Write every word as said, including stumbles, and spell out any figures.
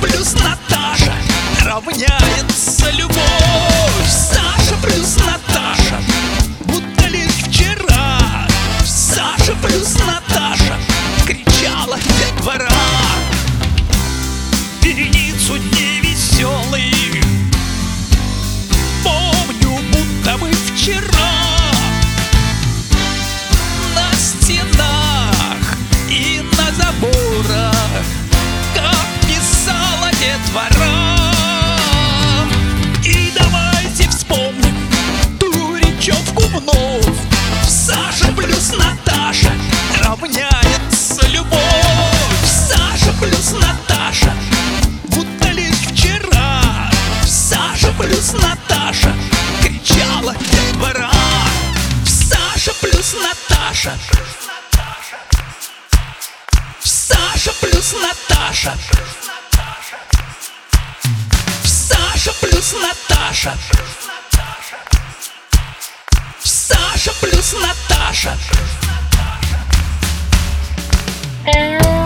плюс Наташа равняется любовь. Саша плюс Наташа, будто лишь вчера. Саша плюс Наташа, кричала детвора. Вереницу дней веселых помню, будто бы вчера. На стенах и на заборах, как писала детвора. И давайте вспомним ту речевку вновь. Саша плюс Наташа равняется любовь. Саша плюс Наташа, будто лишь вчера. Саша плюс Наташа, кричала детвора. Саша плюс Наташа, Саша плюс Наташа, Саша плюс Наташа, Саша плюс Наташа.